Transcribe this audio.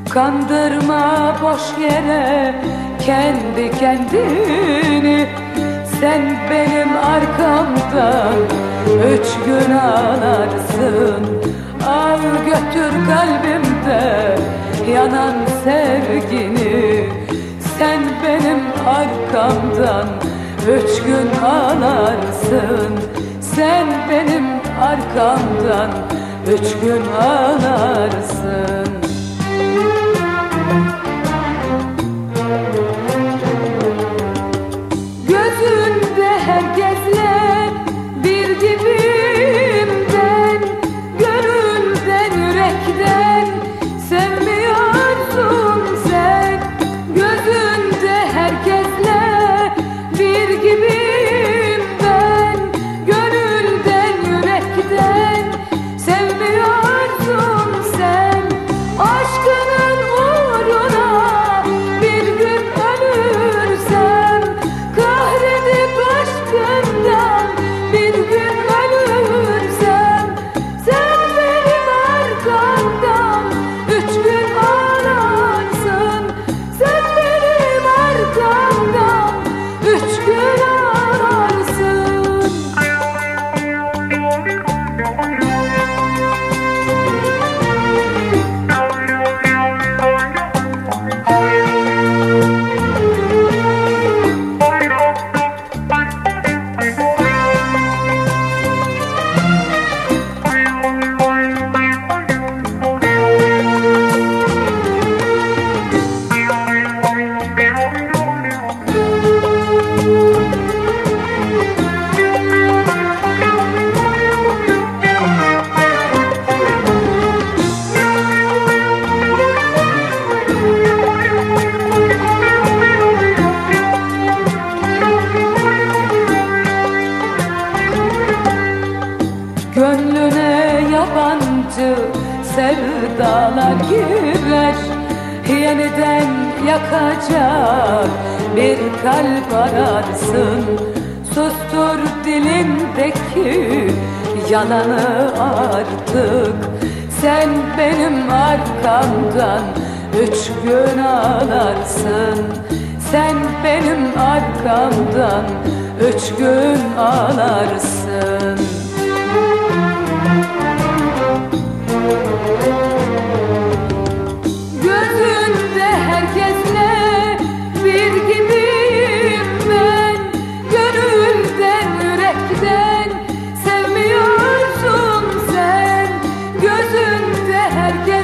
Kandırma boş yere kendi kendini. Sen benim arkamdan 3 gün ağlarsın. Al götür kalbimde yanan sevgini. Sen benim arkamdan 3 gün ağlarsın. Sen benim arkamdan 3 gün ağlarsın. Gözünde herkesle bir gibiyim ben. Gönülden, yürekten sevmiyorsun sen. Gözünde herkesle bir gibiyim ben. Gönülden, yürekten sevmiyorsun sen. Aşkının uğruna bir gün ölürsem, kahredip aşkından bir gün ölürsem, sen benim arkamdan 3 gün ağlarsın. Sen benim arkamdan 3 gün ağlarsın. Gönlüne yabancı sevdalar girer. Yeniden yakacak bir kalp ararsın. Sustur dilindeki yalanı artık. Sen benim arkamdan 3 gün ağlarsın. Sen benim arkamdan 3 gün ağlarsın. Gözünde herkesle bir gibiyim ben. Gönülden, yürekten sevmiyorsun sen. Gözünde herkes